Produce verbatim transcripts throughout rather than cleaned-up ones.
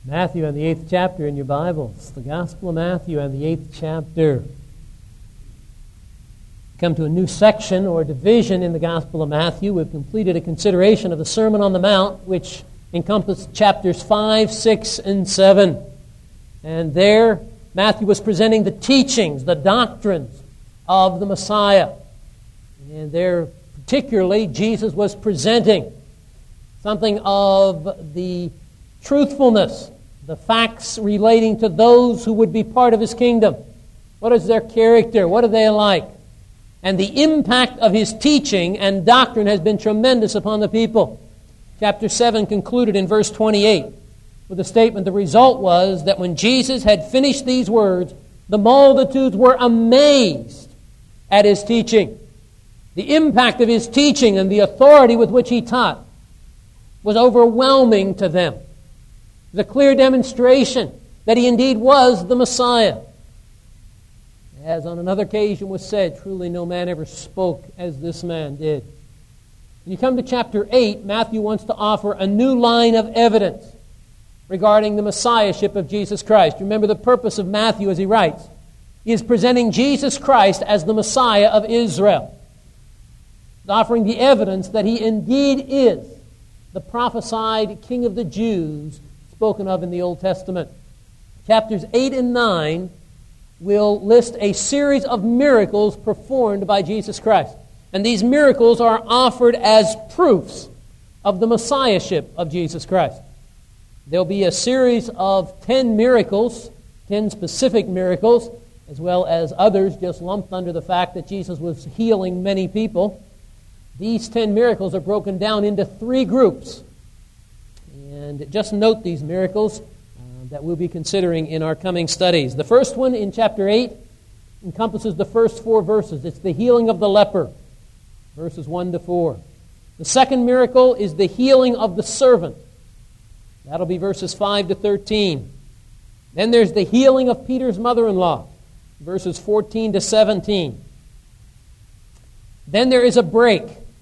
Matthew and the eighth chapter in your Bibles. The Gospel of Matthew and the eighth chapter. Come to a new section or division in the Gospel of Matthew. We've completed a consideration of the Sermon on the Mount, which encompassed chapters five, six, and seven. And there, Matthew was presenting the teachings, the doctrines of the Messiah. And there, particularly, Jesus was presenting something of the truthfulness, the facts relating to those who would be part of His kingdom. What is their character? What are they like? And the impact of His teaching and doctrine has been tremendous upon the people. Chapter seven concluded in verse twenty-eight with a statement. The result was that when Jesus had finished these words, the multitudes were amazed at His teaching. The impact of His teaching and the authority with which He taught was overwhelming to them. The clear demonstration that He indeed was the Messiah. As on another occasion was said, truly no man ever spoke as this man did. When you come to chapter eight, Matthew wants to offer a new line of evidence regarding the Messiahship of Jesus Christ. Remember the purpose of Matthew as he writes. He is presenting Jesus Christ as the Messiah of Israel. He's offering the evidence that He indeed is the prophesied King of the Jews spoken of in the Old Testament. Chapters eight and nine will list a series of miracles performed by Jesus Christ. And these miracles are offered as proofs of the Messiahship of Jesus Christ. There'll be a series of ten miracles, ten specific miracles, as well as others just lumped under the fact that Jesus was healing many people. These ten miracles are broken down into three groups. And just note these miracles uh, that we'll be considering in our coming studies. The first one in chapter eight encompasses the first four verses. It's the healing of the leper, verses one to four. The second miracle is the healing of the servant. That'll be verses five to thirteen. Then there's the healing of Peter's mother-in-law, verses fourteen to seventeen. Then there is a break.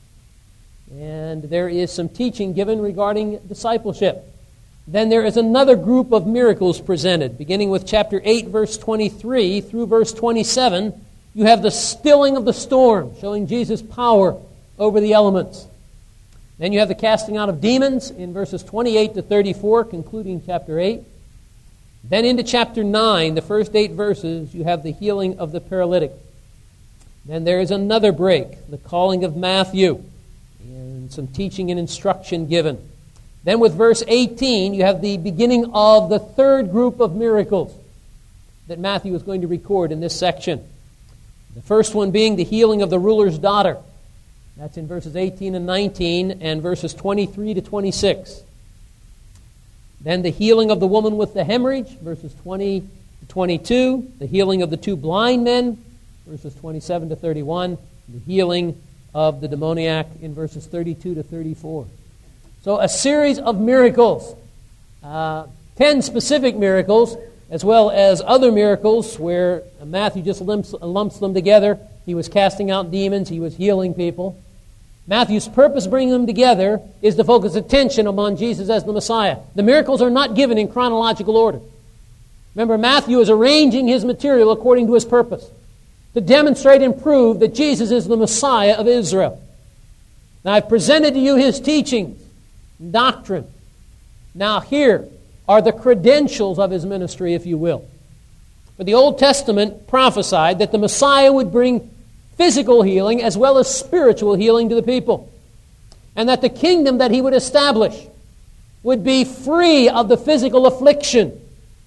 And there is some teaching given regarding discipleship. Then there is another group of miracles presented. Beginning with chapter eight, verse twenty-three through verse twenty-seven, you have the stilling of the storm, showing Jesus' power over the elements. Then you have the casting out of demons in verses twenty-eight to thirty-four, concluding chapter eight. Then into chapter nine, the first eight verses, you have the healing of the paralytic. Then there is another break, the calling of Matthew, and some teaching and instruction given. Then with verse eighteen, you have the beginning of the third group of miracles that Matthew is going to record in this section. The first one being the healing of the ruler's daughter. That's in verses eighteen and nineteen and verses twenty-three to twenty-six. Then the healing of the woman with the hemorrhage, verses twenty to twenty-two. The healing of the two blind men, verses twenty-seven to thirty-one. The healing of the demoniac in verses thirty-two to thirty-four. So a series of miracles, uh, ten specific miracles, as well as other miracles where Matthew just lumps, lumps them together. He was casting out demons, he was healing people. Matthew's purpose bringing them together is to focus attention upon Jesus as the Messiah. The miracles are not given in chronological order. Remember, Matthew is arranging his material according to his purpose, to demonstrate and prove that Jesus is the Messiah of Israel. Now, I've presented to you His teachings and doctrine. Now, here are the credentials of His ministry, if you will. For the Old Testament prophesied that the Messiah would bring physical healing as well as spiritual healing to the people, and that the kingdom that He would establish would be free of the physical affliction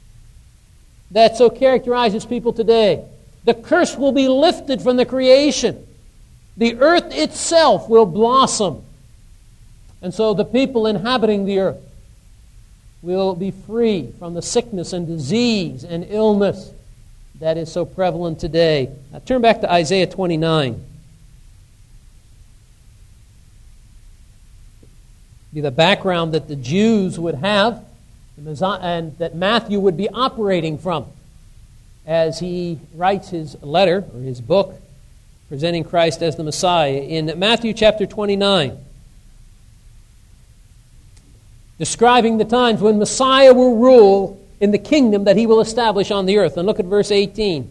that so characterizes people today. The curse will be lifted from the creation. The earth itself will blossom. And so the people inhabiting the earth will be free from the sickness and disease and illness that is so prevalent today. Now turn back to Isaiah twenty-nine. Be the background that the Jews would have and that Matthew would be operating from as he writes his letter, or his book, presenting Christ as the Messiah. In Matthew chapter twenty-nine, describing the times when Messiah will rule in the kingdom that he will establish on the earth. And look at verse eighteen.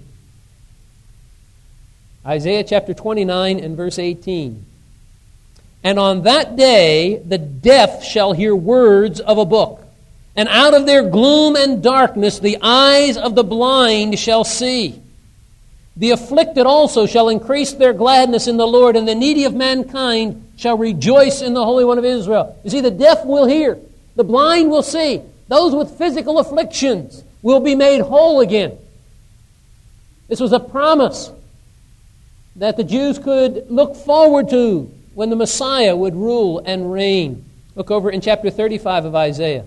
Isaiah chapter twenty-nine and verse eighteen. And on that day the deaf shall hear words of a book, and out of their gloom and darkness the eyes of the blind shall see. The afflicted also shall increase their gladness in the Lord, and the needy of mankind shall rejoice in the Holy One of Israel. You see, the deaf will hear, the blind will see. Those with physical afflictions will be made whole again. This was a promise that the Jews could look forward to when the Messiah would rule and reign. Look over in chapter thirty-five of Isaiah.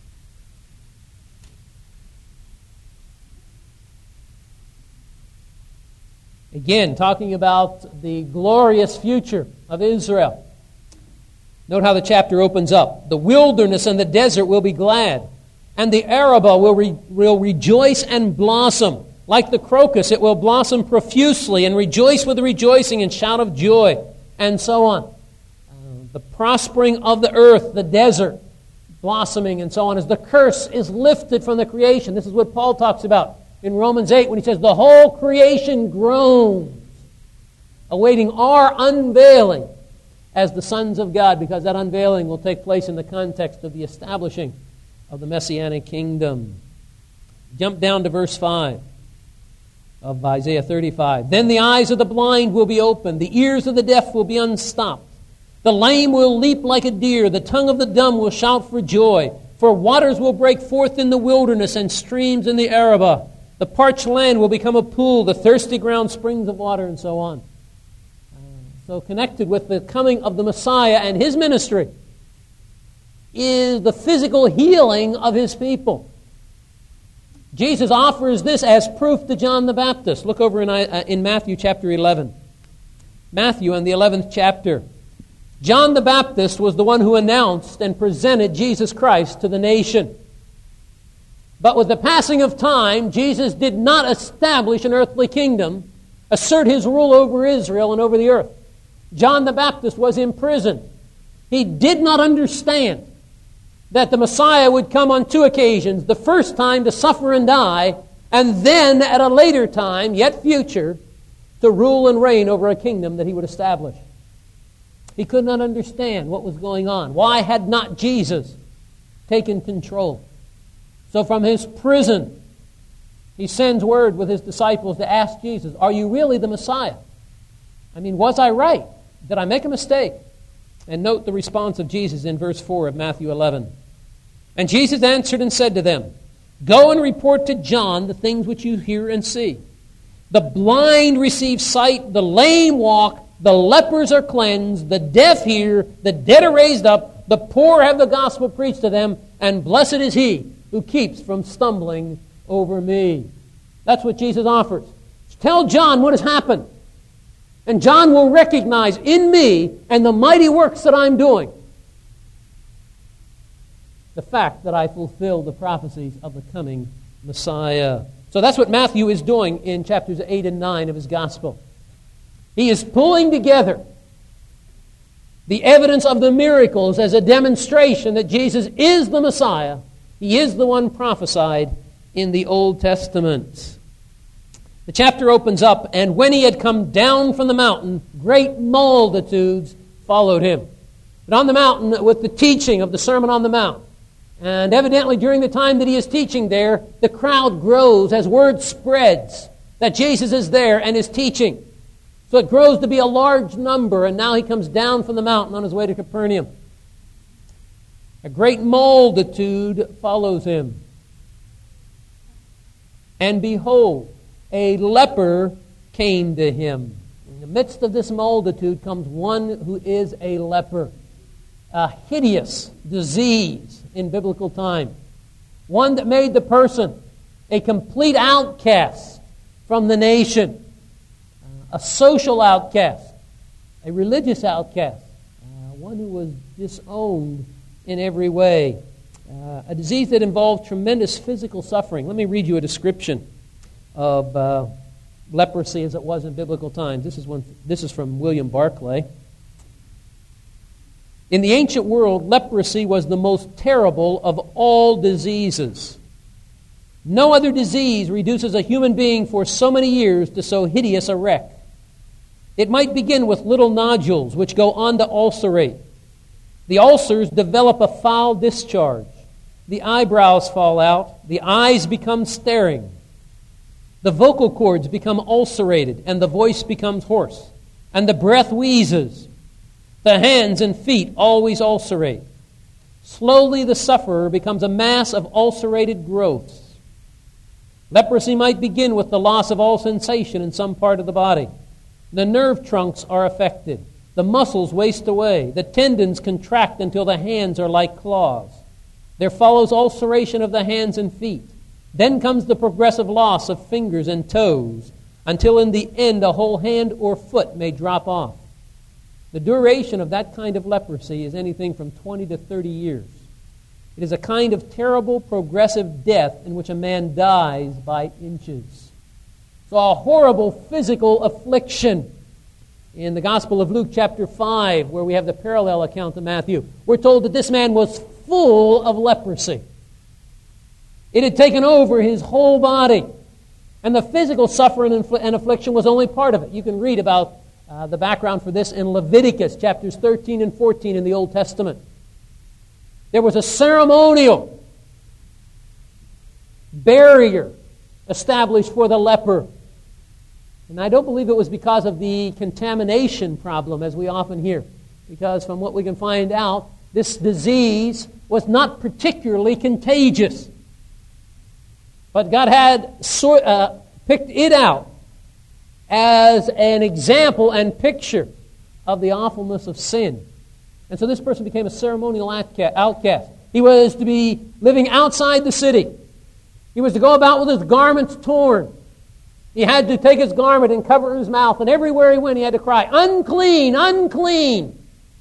Again, talking about the glorious future of Israel. Note how the chapter opens up. The wilderness and the desert will be glad, and the Arabah will, re- will rejoice and blossom. Like the crocus, it will blossom profusely and rejoice with rejoicing and shout of joy, and so on. Uh, the prospering of the earth, the desert, blossoming and so on, as the curse is lifted from the creation. This is what Paul talks about in Romans eight when he says, the whole creation groans, awaiting our unveiling as the sons of God, because that unveiling will take place in the context of the establishing of the Messianic kingdom. Jump down to verse five of Isaiah thirty-five. Then the eyes of the blind will be opened, the ears of the deaf will be unstopped. The lame will leap like a deer, the tongue of the dumb will shout for joy. For waters will break forth in the wilderness and streams in the Arabah. The parched land will become a pool, the thirsty ground springs of water, and so on. So connected with the coming of the Messiah and his ministry is the physical healing of his people. Jesus offers this as proof to John the Baptist. Look over in, uh, in Matthew chapter eleven. Matthew in the eleventh chapter. John the Baptist was the one who announced and presented Jesus Christ to the nation. But with the passing of time, Jesus did not establish an earthly kingdom, assert his rule over Israel and over the earth. John the Baptist was in prison. He did not understand that the Messiah would come on two occasions, the first time to suffer and die, and then at a later time, yet future, to rule and reign over a kingdom that he would establish. He could not understand what was going on. Why had not Jesus taken control? So from his prison, he sends word with his disciples to ask Jesus, are you really the Messiah? I mean, was I right? Did I make a mistake? And note the response of Jesus in verse four of Matthew eleven. And Jesus answered and said to them, go and report to John the things which you hear and see. The blind receive sight, the lame walk, the lepers are cleansed, the deaf hear, the dead are raised up, the poor have the gospel preached to them, and blessed is he who keeps from stumbling over me. That's what Jesus offers. Tell John what has happened. And John will recognize in me and the mighty works that I'm doing the fact that I fulfill the prophecies of the coming Messiah. So that's what Matthew is doing in chapters eight and nine of his gospel. He is pulling together the evidence of the miracles as a demonstration that Jesus is the Messiah. He is the one prophesied in the Old Testament. The chapter opens up, and when he had come down from the mountain, great multitudes followed him. But on the mountain, with the teaching of the Sermon on the Mount, and evidently during the time that he is teaching there, the crowd grows as word spreads that Jesus is there and is teaching. So it grows to be a large number, and now he comes down from the mountain on his way to Capernaum. A great multitude follows him. And behold, a leper came to him. In the midst of this multitude comes one who is a leper. A hideous disease in biblical time. One that made the person a complete outcast from the nation. A social outcast. A religious outcast. Uh, one who was disowned in every way. Uh, a disease that involved tremendous physical suffering. Let me read you a description of uh, leprosy as it was in biblical times. This is one. This is from William Barclay. In the ancient world, leprosy was the most terrible of all diseases. No other disease reduces a human being for so many years to so hideous a wreck. It might begin with little nodules which go on to ulcerate. The ulcers develop a foul discharge. The eyebrows fall out. The eyes become staring. The vocal cords become ulcerated, and the voice becomes hoarse, and the breath wheezes. The hands and feet always ulcerate. Slowly the sufferer becomes a mass of ulcerated growths. Leprosy might begin with the loss of all sensation in some part of the body. The nerve trunks are affected. The muscles waste away. The tendons contract until the hands are like claws. There follows ulceration of the hands and feet. Then comes the progressive loss of fingers and toes, until in the end a whole hand or foot may drop off. The duration of that kind of leprosy is anything from twenty to thirty years. It is a kind of terrible progressive death in which a man dies by inches. So a horrible physical affliction. In the Gospel of Luke chapter five, where we have the parallel account to Matthew, we're told that this man was full of leprosy. It had taken over his whole body. And the physical suffering and affliction was only part of it. You can read about uh, the background for this in Leviticus chapters thirteen and fourteen in the Old Testament. There was a ceremonial barrier established for the leper. And I don't believe it was because of the contamination problem, as we often hear. Because from what we can find out, this disease was not particularly contagious. But God had sort, uh, picked it out as an example and picture of the awfulness of sin. And so this person became a ceremonial outcast. He was to be living outside the city. He was to go about with his garments torn. He had to take his garment and cover his mouth, and everywhere he went he had to cry, "Unclean, unclean!"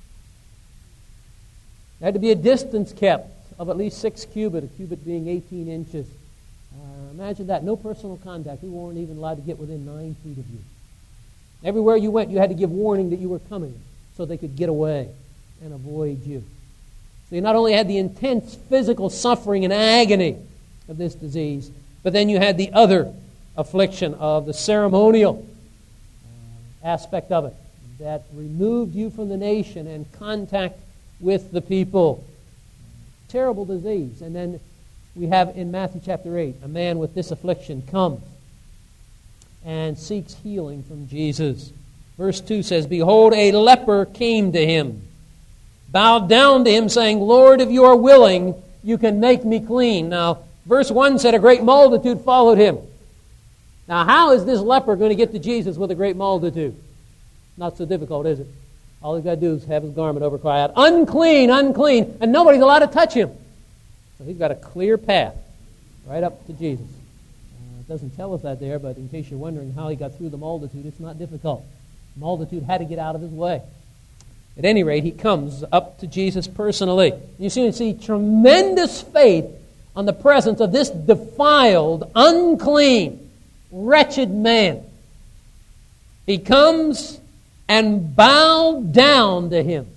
There had to be a distance kept of at least six cubit, a cubit being eighteen inches. Uh, imagine that, no personal contact. We weren't even allowed to get within nine feet of you. Everywhere you went, you had to give warning that you were coming so they could get away and avoid you. So you not only had the intense physical suffering and agony of this disease, but then you had the other affliction of the ceremonial uh, aspect of it that removed you from the nation and contact with the people. Terrible disease. And then we have in Matthew chapter eight, a man with this affliction comes and seeks healing from Jesus. Verse two says, "Behold, a leper came to him, bowed down to him, saying, 'Lord, if you are willing, you can make me clean.'" Now, verse one said a great multitude followed him. Now, how is this leper going to get to Jesus with a great multitude? Not so difficult, is it? All he's got to do is have his garment over, cry out, "Unclean, unclean," and nobody's allowed to touch him. So he's got a clear path right up to Jesus. Uh, it doesn't tell us that there, but in case you're wondering how he got through the multitude, it's not difficult. The multitude had to get out of his way. At any rate, he comes up to Jesus personally. You see, you see tremendous faith on the presence of this defiled, unclean, wretched man. He comes and bowed down to him.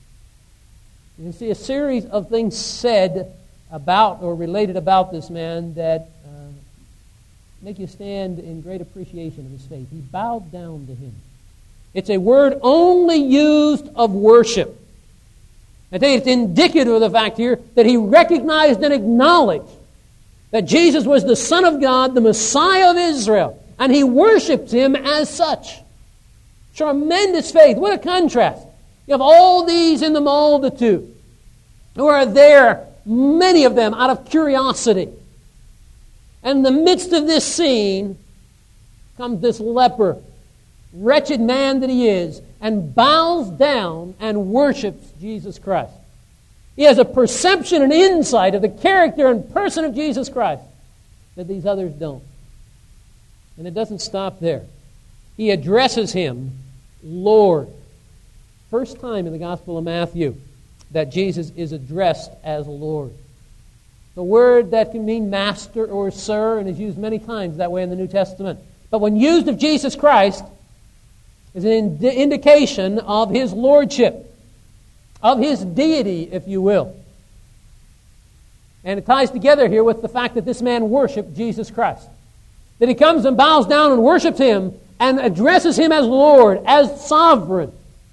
You see a series of things said about or related about this man that uh, make you stand in great appreciation of his faith. He bowed down to him. It's a word only used of worship. I tell you, it's indicative of the fact here that he recognized and acknowledged that Jesus was the Son of God, the Messiah of Israel, and he worshipped him as such. Tremendous faith. What a contrast. You have all these in the multitude who are there, many of them out of curiosity. And in the midst of this scene comes this leper, wretched man that he is, and bows down and worships Jesus Christ. He has a perception and insight of the character and person of Jesus Christ that these others don't. And it doesn't stop there. He addresses him, Lord. First time in the Gospel of Matthew that Jesus is addressed as Lord. The word that can mean master or sir and is used many times that way in the New Testament. But when used of Jesus Christ, is an ind- indication of his lordship, of His deity, if you will. And it ties together here with the fact that this man worshiped Jesus Christ. That he comes and bows down and worships Him and addresses Him as Lord, as sovereign,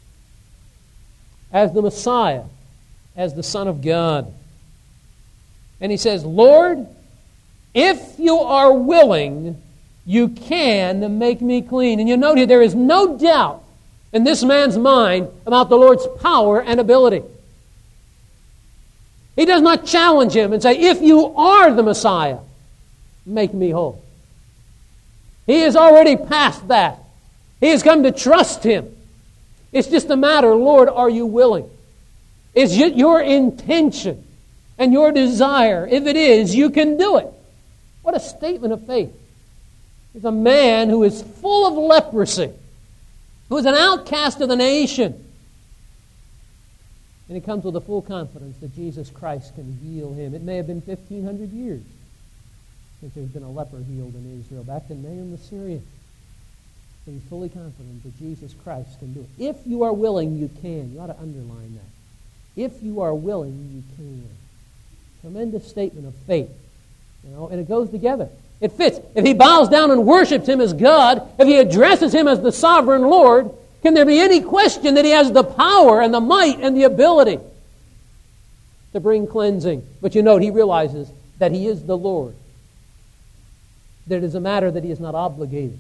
as the Messiah, as the Son of God. And he says, Lord, if you are willing, you can make me clean. And you note here, there is no doubt in this man's mind about the Lord's power and ability. He does not challenge him and say, if you are the Messiah, make me whole. He has already passed that. He has come to trust Him. It's just a matter, Lord, are you willing? Is it your intention and your desire? If it is, you can do it. What a statement of faith. He's a man who is full of leprosy, who is an outcast of the nation. And he comes with a full confidence that Jesus Christ can heal him. It may have been fifteen hundred years since there's been a leper healed in Israel, back in Nahum the Syrian. But he's fully confident that Jesus Christ can do it. If you are willing, you can. You ought to underline that. If you are willing, you can. Tremendous statement of faith. You know, and it goes together. It fits. If he bows down and worships Him as God, if he addresses Him as the sovereign Lord, can there be any question that He has the power and the might and the ability to bring cleansing? But you note, he realizes that He is the Lord. That it is a matter that He is not obligated.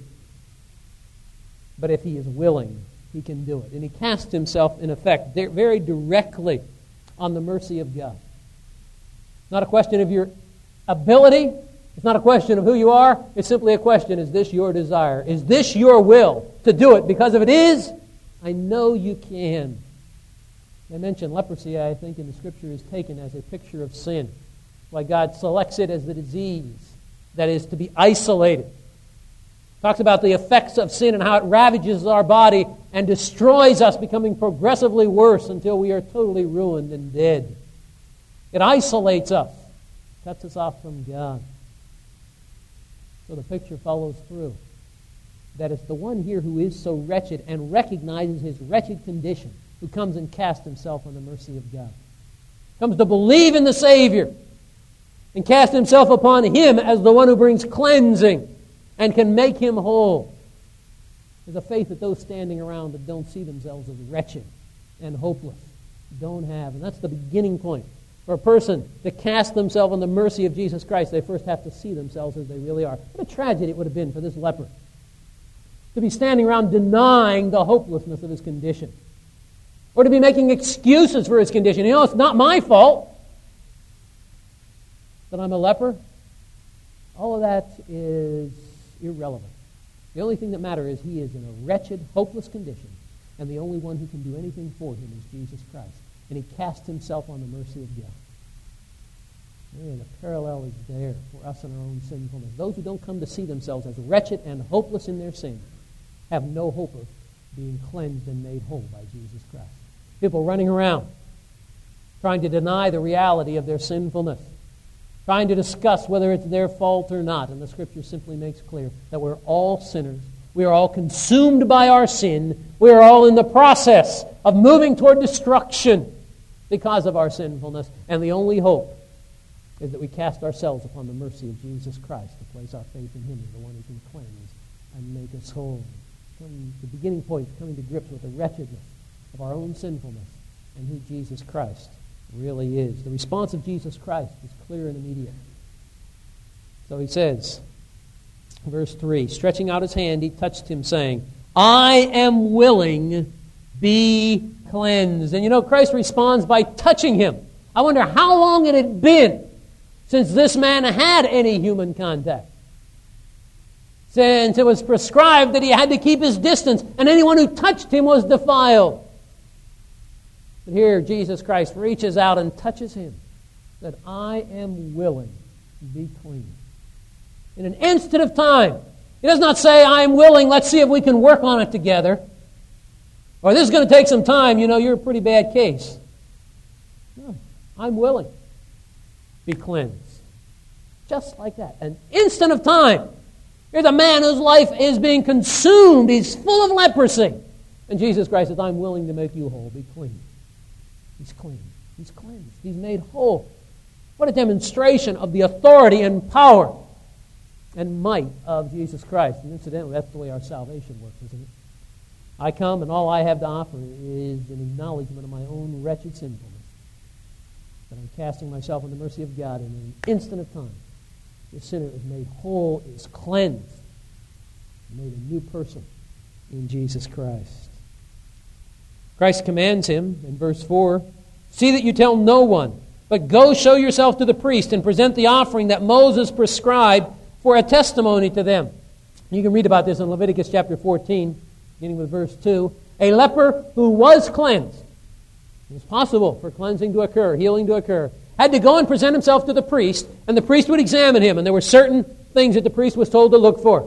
But if He is willing, He can do it. And he casts himself, in effect, very directly on the mercy of God. Not a question of your ability. It's not a question of who you are. It's simply a question, is this your desire? Is this your will to do it? Because if it is, I know you can. I mentioned leprosy, I think, in the Scripture is taken as a picture of sin. Why God selects it as the disease that is to be isolated. Talks about the effects of sin and how it ravages our body and destroys us, becoming progressively worse until we are totally ruined and dead. It isolates us, cuts us off from God. So the picture follows through. That it's the one here who is so wretched and recognizes his wretched condition who comes and casts himself on the mercy of God. Comes to believe in the Savior and cast himself upon Him as the one who brings cleansing and can make him whole. There's a faith that those standing around that don't see themselves as wretched and hopeless don't have. And that's the beginning point. For a person to cast themselves on the mercy of Jesus Christ, they first have to see themselves as they really are. What a tragedy it would have been for this leper to be standing around denying the hopelessness of his condition, or to be making excuses for his condition. You know, it's not my fault that I'm a leper. All of that is irrelevant. The only thing that matters is he is in a wretched, hopeless condition, and the only one who can do anything for him is Jesus Christ. And he cast himself on the mercy of God. Man, the parallel is there for us in our own sinfulness. Those who don't come to see themselves as wretched and hopeless in their sin have no hope of being cleansed and made whole by Jesus Christ. People running around trying to deny the reality of their sinfulness, trying to discuss whether it's their fault or not. And the Scripture simply makes clear that we're all sinners. We are all consumed by our sin. We are all in the process of moving toward destruction because of our sinfulness. And the only hope is that we cast ourselves upon the mercy of Jesus Christ to place our faith in Him as the one who can cleanse and make us whole. Come, the beginning point is coming to grips with the wretchedness of our own sinfulness and who Jesus Christ really is. The response of Jesus Christ is clear and immediate. So he says, verse three, stretching out his hand, he touched him, saying, I am willing, be cleansed. And you know, Christ responds by touching him. I wonder how long it had been since this man had any human contact. Since it was prescribed that he had to keep his distance, and anyone who touched him was defiled. But here, Jesus Christ reaches out and touches him, that I am willing to be clean. In an instant of time. He does not say, I am willing, let's see if we can work on it together. Or this is going to take some time, you know, you're a pretty bad case. No, I'm willing. Be cleansed. Just like that. An instant of time. Here's a man whose life is being consumed. He's full of leprosy. And Jesus Christ says, I'm willing to make you whole. Be clean. He's clean. He's cleansed. He's made whole. What a demonstration of the authority and power and might of Jesus Christ. And incidentally, that's the way our salvation works, isn't it? I come and all I have to offer is an acknowledgement of my own wretched sinfulness. That I'm casting myself on the mercy of God, and in an instant of time, the sinner is made whole, is cleansed, made a new person in Jesus Christ. Christ commands him in verse four, "See that you tell no one, but go show yourself to the priest and present the offering that Moses prescribed for a testimony to them." You can read about this in Leviticus chapter fourteen, beginning with verse two. A leper who was cleansed, it was possible for cleansing to occur, healing to occur, had to go and present himself to the priest, and the priest would examine him, and there were certain things that the priest was told to look for.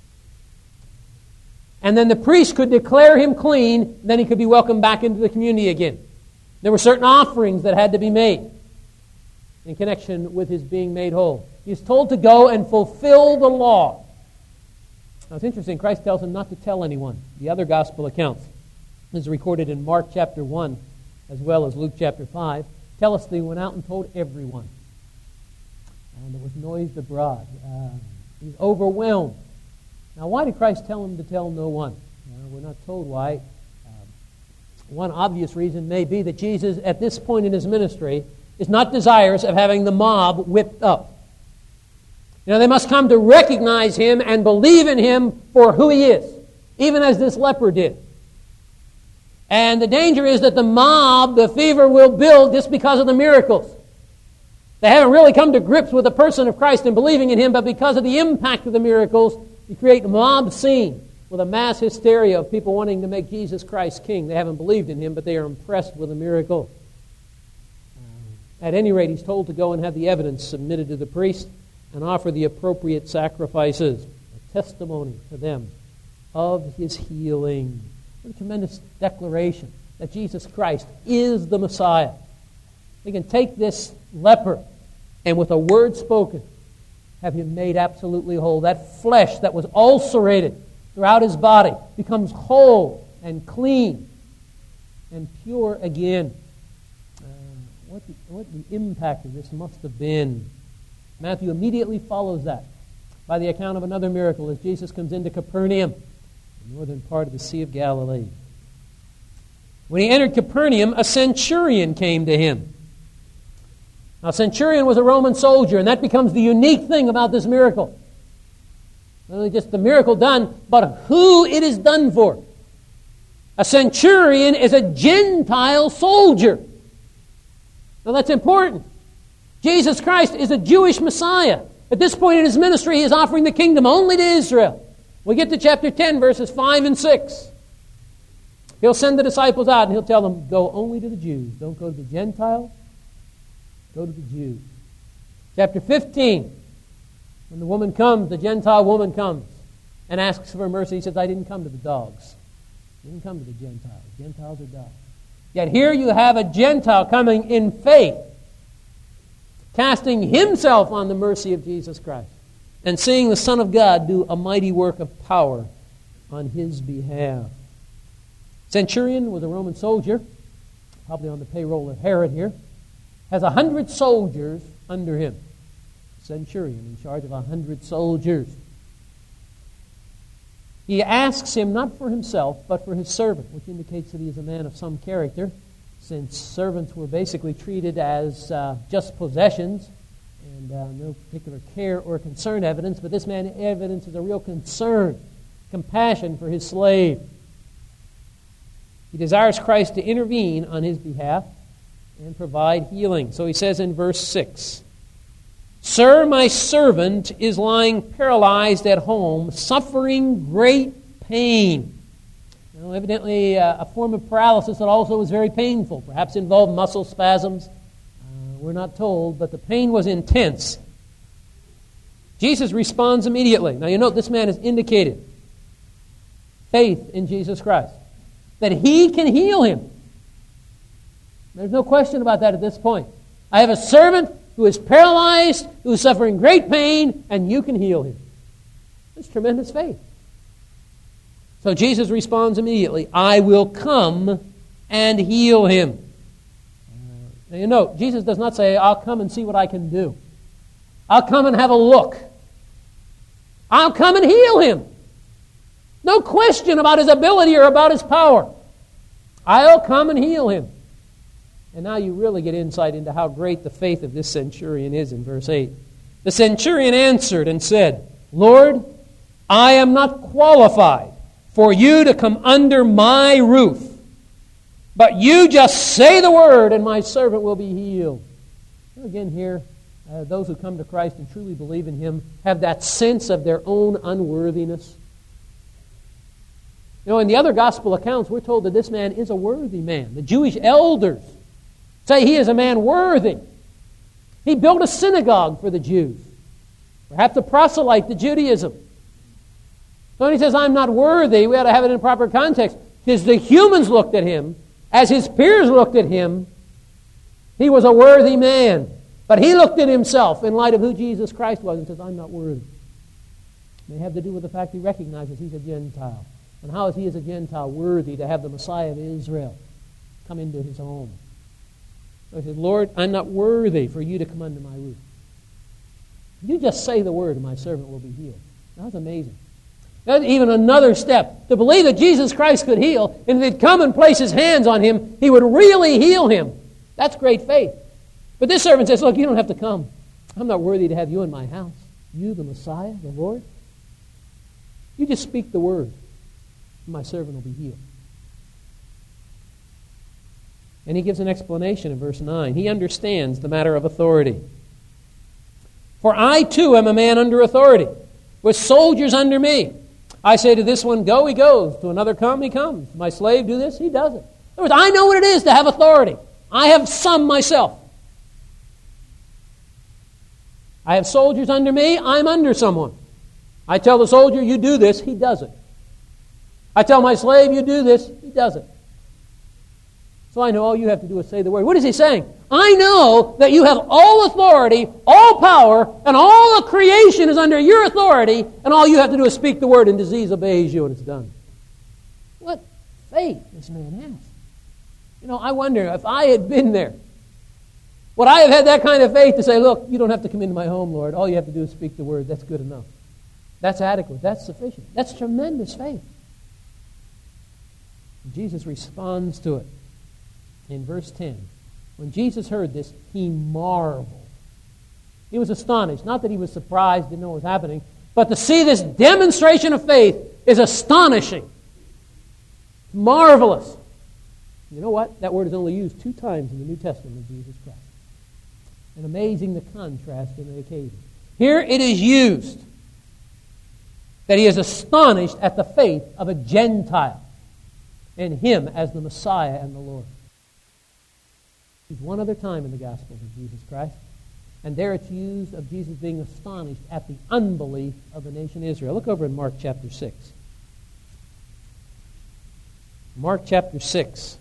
And then the priest could declare him clean, and then he could be welcomed back into the community again. There were certain offerings that had to be made in connection with his being made whole. He's told to go and fulfill the law. Now it's interesting, Christ tells him not to tell anyone. The other gospel accounts, as recorded in Mark chapter one, as well as Luke chapter five, tell us that he went out and told everyone. And there was noise abroad. Uh, he was overwhelmed. Now, why did Christ tell him to tell no one? Uh, we're not told why. Um, one obvious reason may be that Jesus, at this point in his ministry, is not desirous of having the mob whipped up. You know, they must come to recognize him and believe in him for who he is, even as this leper did. And the danger is that the mob, the fever will build just because of the miracles. They haven't really come to grips with the person of Christ and believing in him, but because of the impact of the miracles, you create a mob scene with a mass hysteria of people wanting to make Jesus Christ king. They haven't believed in him, but they are impressed with a miracle. At any rate, he's told to go and have the evidence submitted to the priest and offer the appropriate sacrifices, a testimony to them of his healing. What a tremendous declaration that Jesus Christ is the Messiah. We can take this leper and with a word spoken have him made absolutely whole. That flesh that was ulcerated throughout his body becomes whole and clean and pure again. Uh, what, the, what the impact of this must have been. Matthew immediately follows that by the account of another miracle as Jesus comes into Capernaum, the northern part of the Sea of Galilee. When he entered Capernaum, a centurion came to him. Now, a centurion was a Roman soldier, and that becomes the unique thing about this miracle. Not only just the miracle done, but who it is done for. A centurion is a Gentile soldier. Now, that's important. Jesus Christ is a Jewish Messiah. At this point in his ministry, he is offering the kingdom only to Israel. We get to chapter ten, verses five and six. He'll send the disciples out, and he'll tell them, go only to the Jews. Don't go to the Gentiles. Go to the Jews. Chapter fifteen, when the woman comes, the Gentile woman comes and asks for mercy, he says, I didn't come to the dogs. I didn't come to the Gentiles. Gentiles are dogs. Yet here you have a Gentile coming in faith, casting himself on the mercy of Jesus Christ and seeing the Son of God do a mighty work of power on his behalf. Centurion was a Roman soldier, probably on the payroll of Herod here, has a hundred soldiers under him. Centurion in charge of a hundred soldiers. He asks him not for himself, but for his servant, which indicates that he is a man of some character, since servants were basically treated as uh, just possessions and uh, no particular care or concern evidence, but this man evidences a real concern, compassion for his slave. He desires Christ to intervene on his behalf and provide healing. So he says in verse six, Sir, my servant is lying paralyzed at home, suffering great pain. Now, evidently uh, a form of paralysis that also was very painful, perhaps involved muscle spasms. Uh, we're not told, but the pain was intense. Jesus responds immediately. Now you note this man has indicated faith in Jesus Christ, that he can heal him. There's no question about that at this point. I have a servant who is paralyzed, who is suffering great pain, and you can heal him. That's tremendous faith. So Jesus responds immediately, I will come and heal him. Now you note, Jesus does not say, I'll come and see what I can do. I'll come and have a look. I'll come and heal him. No question about his ability or about his power. I'll come and heal him. And now you really get insight into how great the faith of this centurion is in verse eight. The centurion answered and said, Lord, I am not qualified for you to come under my roof. But you just say the word and my servant will be healed. Again here, uh, those who come to Christ and truly believe in him have that sense of their own unworthiness. You know, in the other gospel accounts, we're told that this man is a worthy man. The Jewish elders say he is a man worthy. He built a synagogue for the Jews, perhaps a proselyte to Judaism. So when he says, I'm not worthy, we ought to have it in proper context. Because the humans looked at him, as his peers looked at him, he was a worthy man. But he looked at himself in light of who Jesus Christ was and says, I'm not worthy. It may have to do with the fact he recognizes he's a Gentile. And how is he as a Gentile worthy to have the Messiah of Israel come into his home? So he said, Lord, I'm not worthy for you to come under my roof. You just say the word and my servant will be healed. That's amazing. That's even another step. To believe that Jesus Christ could heal, and if he'd come and place his hands on him, he would really heal him. That's great faith. But this servant says, look, you don't have to come. I'm not worthy to have you in my house. You, the Messiah, the Lord. You just speak the word. My servant will be healed. And he gives an explanation in verse nine. He understands the matter of authority. For I too am a man under authority, with soldiers under me. I say to this one, go, he goes. To another, come, he comes. My slave, do this, he does it. In other words, I know what it is to have authority. I have some myself. I have soldiers under me, I'm under someone. I tell the soldier, you do this, he does it. I tell my slave, you do this, he does it. So I know all you have to do is say the word. What is he saying? I know that you have all authority, all power, and all of creation is under your authority, and all you have to do is speak the word, and disease obeys you, and it's done. What faith this man has. You know, I wonder if I had been there, would I have had that kind of faith to say, look, you don't have to come into my home, Lord. All you have to do is speak the word. That's good enough. That's adequate. That's sufficient. That's tremendous faith. Jesus responds to it in verse ten. When Jesus heard this, he marveled. He was astonished. Not that he was surprised, didn't know what was happening, but to see this demonstration of faith is astonishing. Marvelous. You know what? That word is only used two times in the New Testament of Jesus Christ. And amazing the contrast in the occasion. Here it is used that he is astonished at the faith of a Gentile and him as the Messiah and the Lord. There's one other time in the Gospels of Jesus Christ, and there it's used of Jesus being astonished at the unbelief of the nation Israel. Look over in Mark chapter six. Mark chapter six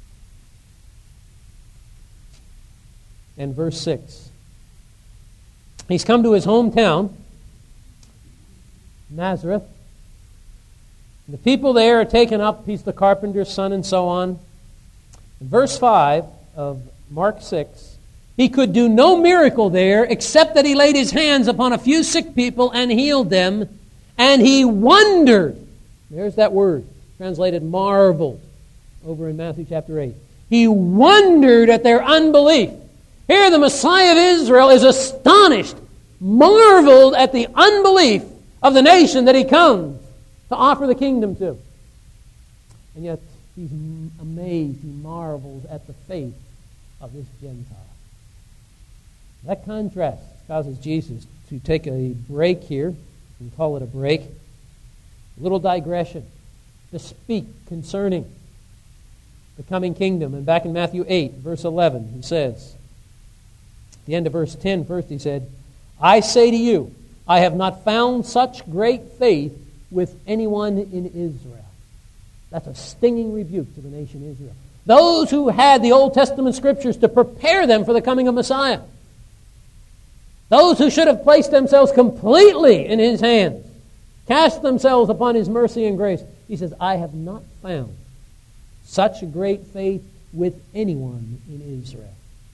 and verse six. He's come to his hometown, Nazareth. The people there are taken up, he's the carpenter's son and so on. In verse five of Mark six, he could do no miracle there except that he laid his hands upon a few sick people and healed them, and he wondered. There's that word, translated marveled, over in Matthew chapter eight. He wondered at their unbelief. Here the Messiah of Israel is astonished, marveled at the unbelief of the nation that he comes to offer the kingdom to. And yet he's amazed, he marvels at the faith of this Gentile. That contrast causes Jesus to take a break here. We can call it a break. A little digression to speak concerning the coming kingdom. And back in Matthew eight, verse eleven, he says, at the end of verse ten, first he said, I say to you, I have not found such great faith with anyone in Israel. That's a stinging rebuke to the nation Israel. Those who had the Old Testament Scriptures to prepare them for the coming of Messiah. Those who should have placed themselves completely in his hands, cast themselves upon his mercy and grace. He says, I have not found such a great faith with anyone in Israel.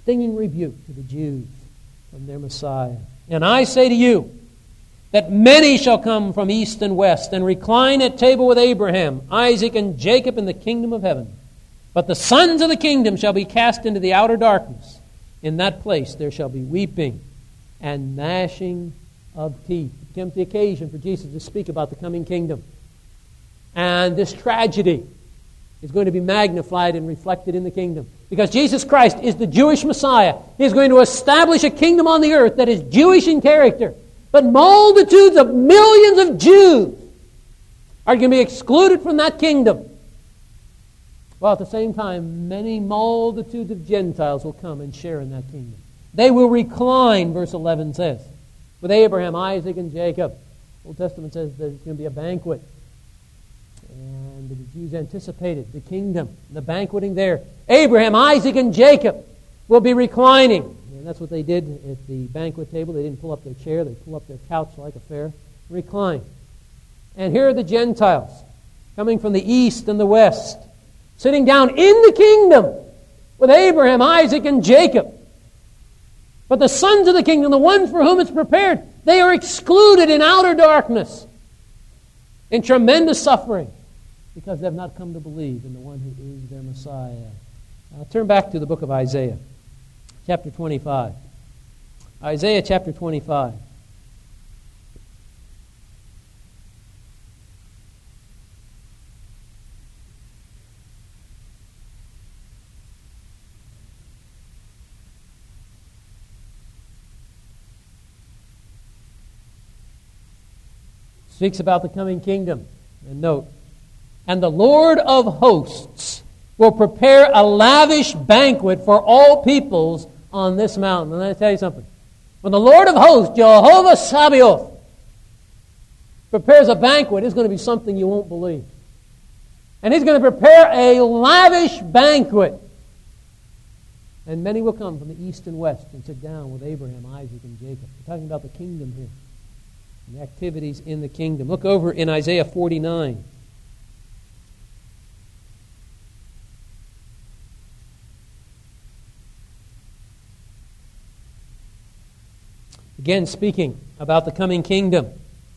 stinging rebuke to the Jews from their Messiah. And I say to you that many shall come from east and west and recline at table with Abraham, Isaac, and Jacob in the kingdom of heaven. But the sons of the kingdom shall be cast into the outer darkness. In that place there shall be weeping and gnashing of teeth. It becomes the occasion for Jesus to speak about the coming kingdom. And this tragedy is going to be magnified and reflected in the kingdom. Because Jesus Christ is the Jewish Messiah. He is going to establish a kingdom on the earth that is Jewish in character. But multitudes of millions of Jews are going to be excluded from that kingdom. While at the same time, many multitudes of Gentiles will come and share in that kingdom. They will recline, verse eleven says, with Abraham, Isaac, and Jacob. The Old Testament says there's going to be a banquet. And the Jews anticipated the kingdom, the banqueting there. Abraham, Isaac, and Jacob will be reclining. And that's what they did at the banquet table. They didn't pull up their chair. They pull up their couch like a fair. Recline. And here are the Gentiles coming from the east and the west, sitting down in the kingdom with Abraham, Isaac, and Jacob. But the sons of the kingdom, the ones for whom it's prepared, they are excluded in outer darkness, in tremendous suffering, because they have not come to believe in the one who is their Messiah. I'll turn back to the book of Isaiah, chapter twenty-five. Isaiah chapter twenty-five. Speaks about the coming kingdom. And note, and the Lord of hosts will prepare a lavish banquet for all peoples on this mountain. And let me tell you something. When the Lord of hosts, Jehovah Sabaoth, prepares a banquet, it's going to be something you won't believe. And He's going to prepare a lavish banquet. And many will come from the east and west and sit down with Abraham, Isaac, and Jacob. We're talking about the kingdom here. And the activities in the kingdom. Look over in Isaiah forty-nine. Again, speaking about the coming kingdom.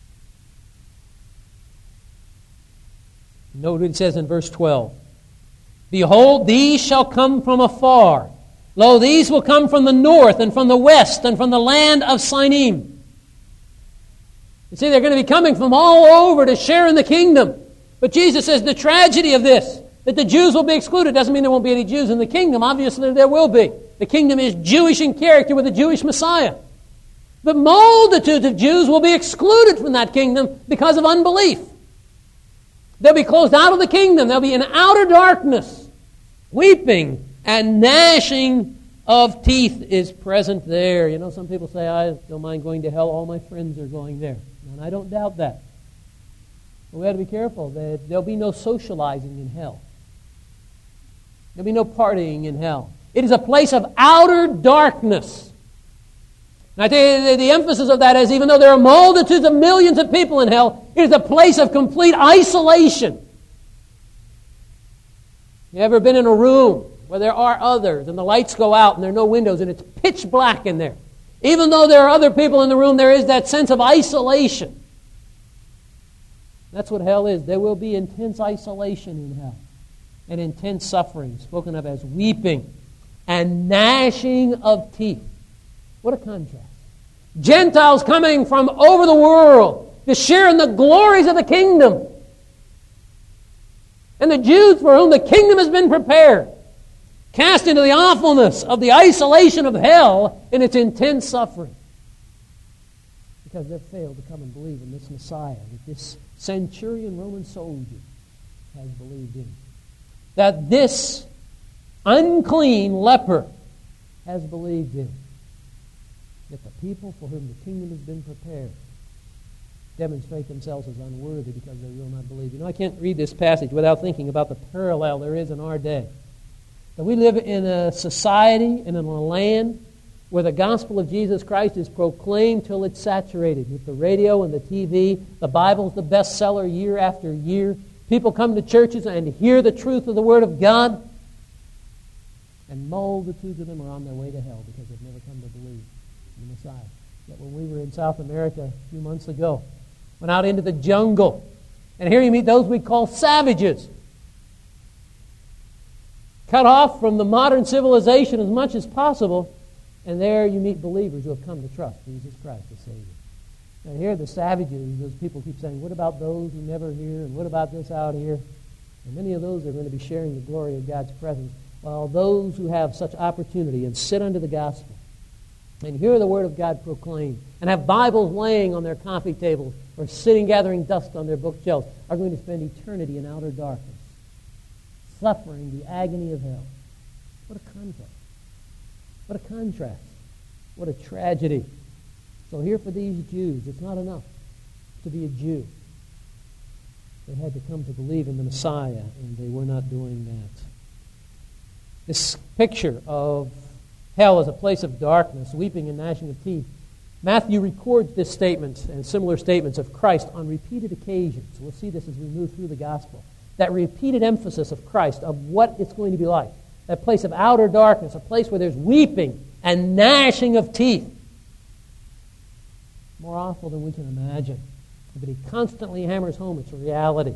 Note what it says in verse twelve. Behold, these shall come from afar. Lo, these will come from the north and from the west and from the land of Sinim. You see, they're going to be coming from all over to share in the kingdom. But Jesus says the tragedy of this, that the Jews will be excluded, doesn't mean there won't be any Jews in the kingdom. Obviously, there will be. The kingdom is Jewish in character with a Jewish Messiah. But multitudes of Jews will be excluded from that kingdom because of unbelief. They'll be closed out of the kingdom. They'll be in outer darkness. Weeping and gnashing of teeth is present there. You know, some people say, I don't mind going to hell. All my friends are going there. And I don't doubt that. But we have to be careful that there'll be no socializing in hell. There'll be no partying in hell. It is a place of outer darkness. And I tell you, the, the emphasis of that is, even though there are multitudes of millions of people in hell, it is a place of complete isolation. You ever been in a room where there are others and the lights go out and there are no windows and it's pitch black in there? Even though there are other people in the room, there is that sense of isolation. That's what hell is. There will be intense isolation in hell and intense suffering, spoken of as weeping and gnashing of teeth. What a contrast. Gentiles coming from over the world to share in the glories of the kingdom. And the Jews for whom the kingdom has been prepared, cast into the awfulness of the isolation of hell in its intense suffering. Because they've failed to come and believe in this Messiah that this centurion Roman soldier has believed in. That this unclean leper has believed in. That the people for whom the kingdom has been prepared demonstrate themselves as unworthy because they will not believe. You know, I can't read this passage without thinking about the parallel there is in our day. That we live in a society and in a land where the gospel of Jesus Christ is proclaimed till it's saturated. With the radio and the T V, the Bible's the bestseller year after year. People come to churches and hear the truth of the Word of God. And multitudes of them are on their way to hell because they've never come to believe in the Messiah. Yet when we were in South America a few months ago, went out into the jungle, and here you meet those we call savages. Cut off from the modern civilization as much as possible, and there you meet believers who have come to trust Jesus Christ as Savior. And here the savages, those people keep saying, what about those who never hear, and what about this out here? And many of those are going to be sharing the glory of God's presence, while those who have such opportunity and sit under the gospel and hear the Word of God proclaimed and have Bibles laying on their coffee tables or sitting gathering dust on their bookshelves are going to spend eternity in outer darkness, suffering the agony of hell. What a contrast. What a contrast. What a tragedy. So here for these Jews, it's not enough to be a Jew. They had to come to believe in the Messiah, and they were not doing that. This picture of hell as a place of darkness, weeping and gnashing of teeth, Matthew records this statement and similar statements of Christ on repeated occasions. We'll see this as we move through the gospel. That repeated emphasis of Christ, of what it's going to be like. That place of outer darkness, a place where there's weeping and gnashing of teeth. More awful than we can imagine. But he constantly hammers home its reality.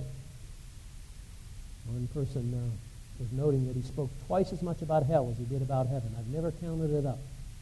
One person uh, was noting that he spoke twice as much about hell as he did about heaven. I've never counted it up.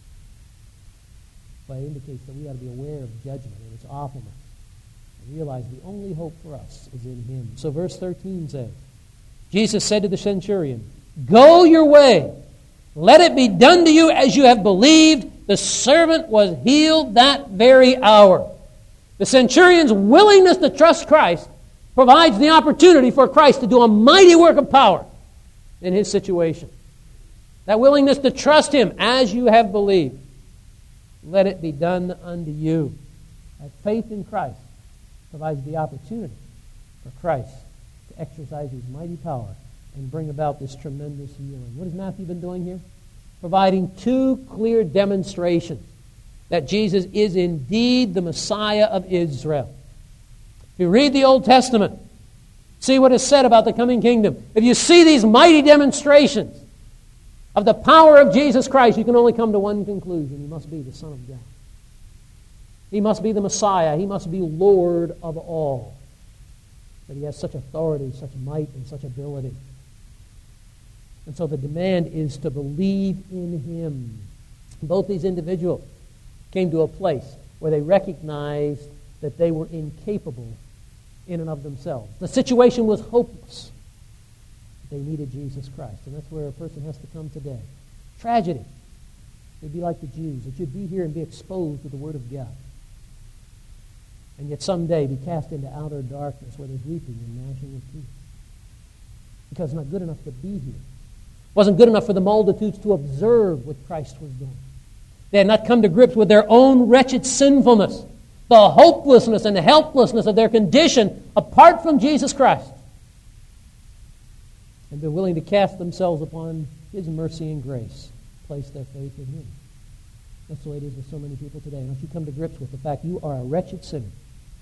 But it indicates that we ought to be aware of judgment and its awfulness. And realize the only hope for us is in Him. So verse thirteen says, Jesus said to the centurion, "Go your way. Let it be done to you as you have believed." The servant was healed that very hour. The centurion's willingness to trust Christ provides the opportunity for Christ to do a mighty work of power in his situation. That willingness to trust Him as you have believed. Let it be done unto you. That faith in Christ provides the opportunity for Christ to exercise His mighty power and bring about this tremendous healing. What has Matthew been doing here? Providing two clear demonstrations that Jesus is indeed the Messiah of Israel. If you read the Old Testament, see what is said about the coming kingdom. If you see these mighty demonstrations of the power of Jesus Christ, you can only come to one conclusion. He must be the Son of God. He must be the Messiah. He must be Lord of all. That He has such authority, such might, and such ability. And so the demand is to believe in Him. Both these individuals came to a place where they recognized that they were incapable in and of themselves. The situation was hopeless. They needed Jesus Christ. And that's where a person has to come today. Tragedy. They'd be like the Jews. That you'd be here and be exposed to the Word of God. And yet someday be cast into outer darkness where there's weeping and gnashing of teeth. Because it's not good enough to be here. It wasn't good enough for the multitudes to observe what Christ was doing. They had not come to grips with their own wretched sinfulness, the hopelessness and the helplessness of their condition apart from Jesus Christ. And been willing to cast themselves upon His mercy and grace, place their faith in Him. That's the way it is with so many people today. Unless you come to grips with the fact you are a wretched sinner,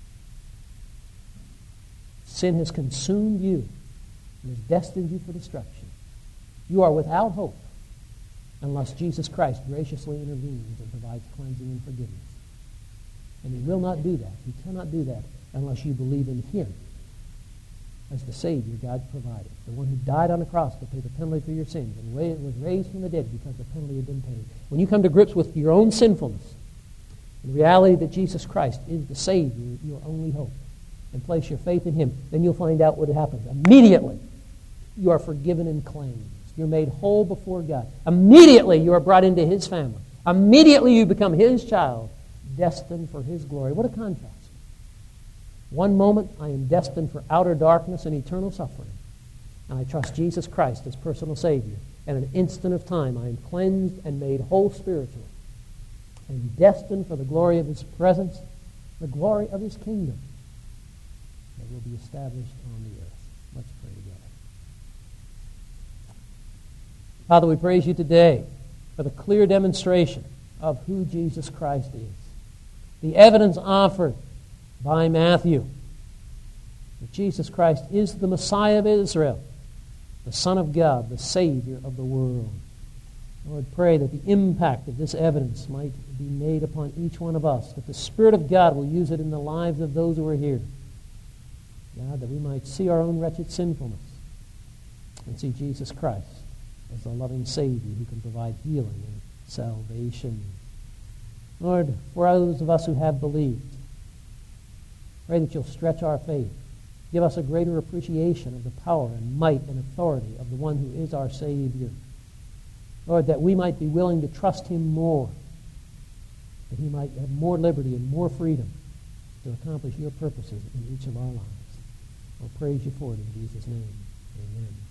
sin has consumed you and has destined you for destruction. You are without hope unless Jesus Christ graciously intervenes and provides cleansing and forgiveness. And He will not do that. He cannot do that unless you believe in Him as the Savior God provided, the one who died on the cross to pay the penalty for your sins and was raised from the dead because the penalty had been paid. When you come to grips with your own sinfulness, the reality that Jesus Christ is the Savior, your only hope, and place your faith in Him, then you'll find out what happens. Immediately, you are forgiven and cleansed. You're made whole before God. Immediately, you are brought into His family. Immediately, you become His child, destined for His glory. What a contrast. One moment, I am destined for outer darkness and eternal suffering. And I trust Jesus Christ as personal Savior. And in an instant of time, I am cleansed and made whole spiritually. And destined for the glory of His presence, the glory of His kingdom that will be established on the earth. Let's pray together. Father, we praise You today for the clear demonstration of who Jesus Christ is. The evidence offered by Matthew that Jesus Christ is the Messiah of Israel, the Son of God, the Savior of the world. Lord, pray that the impact of this evidence might be made upon each one of us, that the Spirit of God will use it in the lives of those who are here. God, that we might see our own wretched sinfulness and see Jesus Christ as the loving Savior who can provide healing and salvation. Lord, for those of us who have believed, pray that you'll stretch our faith. Give us a greater appreciation of the power and might and authority of the one who is our Savior. Lord, that we might be willing to trust him more, that he might have more liberty and more freedom to accomplish your purposes in each of our lives. I'll praise you for it in Jesus' name. Amen.